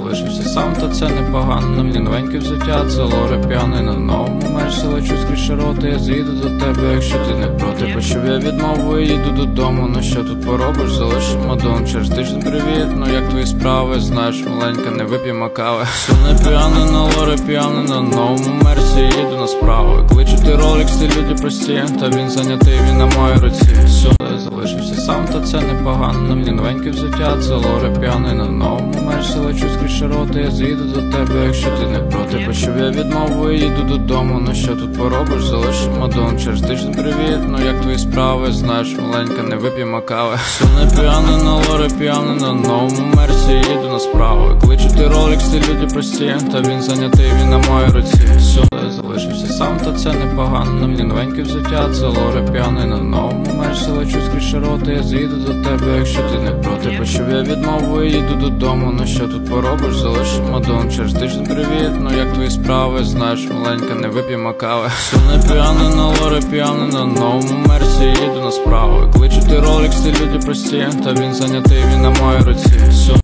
залишився сам, та це непогано. На мені новеньке взуття, це лоре п'яний. На новому мерсі лечу скрізь широти. Я з'їду до тебе, якщо ти не проти. Почув я відмову і їду додому. Ну що тут поробиш, залишив Мадонну. Через тиждень привіт, ну як твої справи? Знаєш, маленька, не вип'ємо кави. Все не п'яний, на лоре п'яний. На новому мерсі їду на справу. Кличу ти ролик, ці люди прості, та він зайнятий, він на моїй руці. Все, залишився сам, та це непогано. На мені новеньке взуття, це лоре п'яний. На новому мерсі лечу скрізь широти. Я з'їду до тебе, якщо ти не проти. Почув я відмову і їду додому. Ну що тут поробиш, залишив Мадонну. Через тиждень привіт, ну як твої справи? Знаєш, маленька, не вип'ємо кави. Все не п'яний, на лоре п'яний. На новому мерсі їду на справу. Кличу ти ролик, ці люди прості, та він зайнятий, він на моїй руці. Все, залишився сам, та це непогано. На мені новеньке взуття, це лоре п'яний. На новому мерсі лечу скрізь широти. Я з'їду до тебе, якщо ти не проти. Почув я відмову і їду додому. Ну що тут поробиш, залишив Мадонну. Через тиждень привіт, ну як твої справи? Знаєш, маленька, не вип'ємо кави. Все не п'яний, на лоре п'яний. На новому мерсі їду на справу. Кличу ти ролик, ці люди прості, та він зайнятий, він на моїй руці. Все.